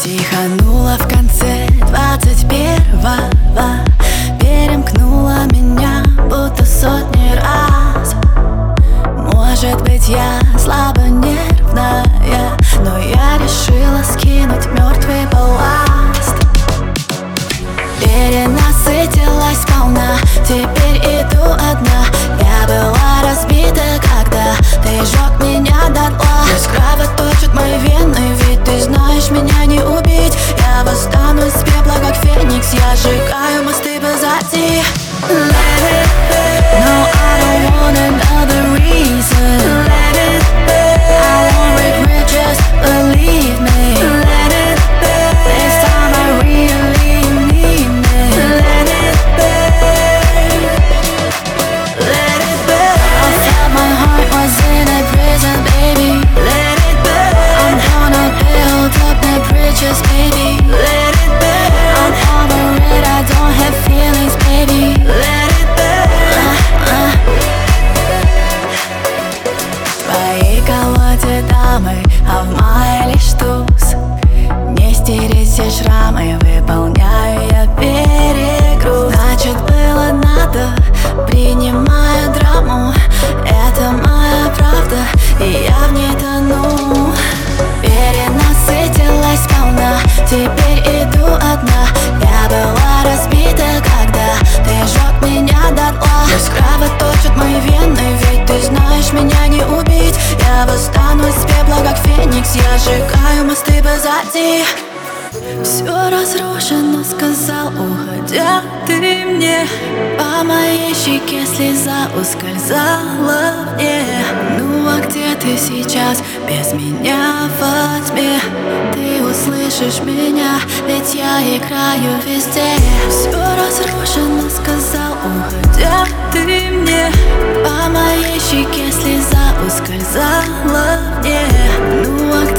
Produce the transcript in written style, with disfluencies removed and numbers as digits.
Психанула в конце 21-го, перемкнула меня будто сотни раз. Может быть, я слабонервная, но я решила скинуть мертвый балласт. Перенасытилась сполна, теперь иду одна. Я была разбита, когда ты сжег меня дотла. Пусть кровоточат мои вены, ведь ты знаешь, меня не убить. Я восстану из пепла, как феникс. Я сжигаю мосты позади. Let it be. No, I don't want another reason. Let it be. I won't regret, just believe me. Let it be. This time I really mean it. Let it be. Let it be. I felt my heart was in a prison, baby. Let it be. I'm gonna build up the bridges, baby. Let it be. I'm over it, I don't have feelings, baby. Let it be. В твоей колоде дамы, а в моей лишь туз. Не стереть все шрамы, выполняю я перегруз. Значит, было надо, принимаю драму. Это моя правда, и я в ней тону. Перенасытилась сполна, теперь иду одна. Я была разбита, когда ты сжег меня дотла. Пусть кровоточат мои вены, ведь ты знаешь, меня не убить. Я восстану из пепла, как феникс. Я сжигаю мосты позади. Все разрушено, сказал, уходя ты мне. По моей щеке слеза ускользала мне. Ну а где ты сейчас без меня во тьме? Ты услышишь меня, ведь я играю везде. Все разрушено, сказал, уходя ты мне. По моей щеке слеза ускользала мне. Ну а